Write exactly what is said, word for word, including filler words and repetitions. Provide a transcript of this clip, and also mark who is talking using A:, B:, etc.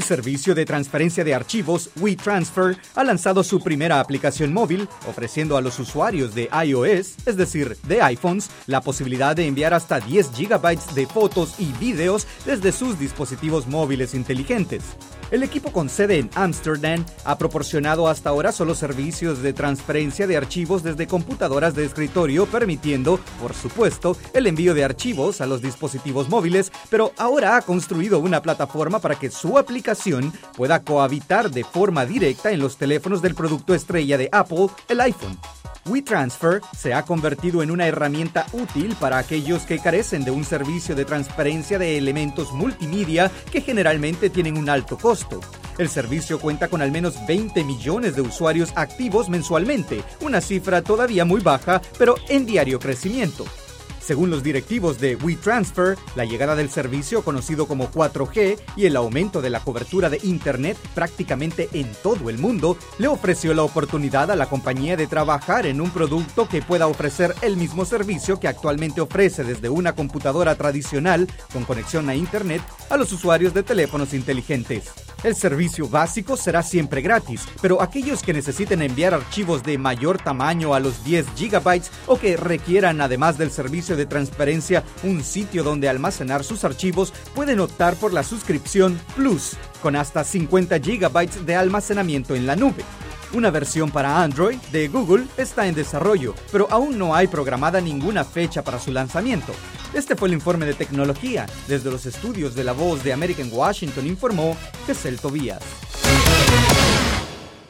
A: servicio de transferencia de archivos WeTransfer ha lanzado su primera aplicación móvil, ofreciendo a los usuarios de iOS, es decir, de iPhones, la posibilidad de enviar hasta diez gigabytes de fotos y videos desde sus dispositivos móviles inteligentes. El equipo con sede en Ámsterdam ha proporcionado hasta ahora solo servicios de transferencia de archivos desde computadoras de escritorio, permitiendo, por supuesto, el envío de archivos a los dispositivos móviles, pero ahora ha construido una plataforma para que su aplicación pueda cohabitar de forma directa en los teléfonos del producto estrella de Apple, el iPhone. WeTransfer se ha convertido en una herramienta útil para aquellos que carecen de un servicio de transferencia de elementos multimedia que generalmente tienen un alto costo. El servicio cuenta con al menos veinte millones de usuarios activos mensualmente, una cifra todavía muy baja, pero en diario crecimiento. Según los directivos de WeTransfer, la llegada del servicio conocido como cuatro G y el aumento de la cobertura de Internet prácticamente en todo el mundo le ofreció la oportunidad a la compañía de trabajar en un producto que pueda ofrecer el mismo servicio que actualmente ofrece desde una computadora tradicional con conexión a Internet a los usuarios de teléfonos inteligentes. El servicio básico será siempre gratis, pero aquellos que necesiten enviar archivos de mayor tamaño a los diez gigabytes o que requieran, además del servicio de transferencia, un sitio donde almacenar sus archivos, pueden optar por la suscripción Plus, con hasta cincuenta gigabytes de almacenamiento en la nube. Una versión para Android de Google está en desarrollo, pero aún no hay programada ninguna fecha para su lanzamiento. Este fue el informe de tecnología. Desde los estudios de La Voz de América en Washington informó Gesell Tobías.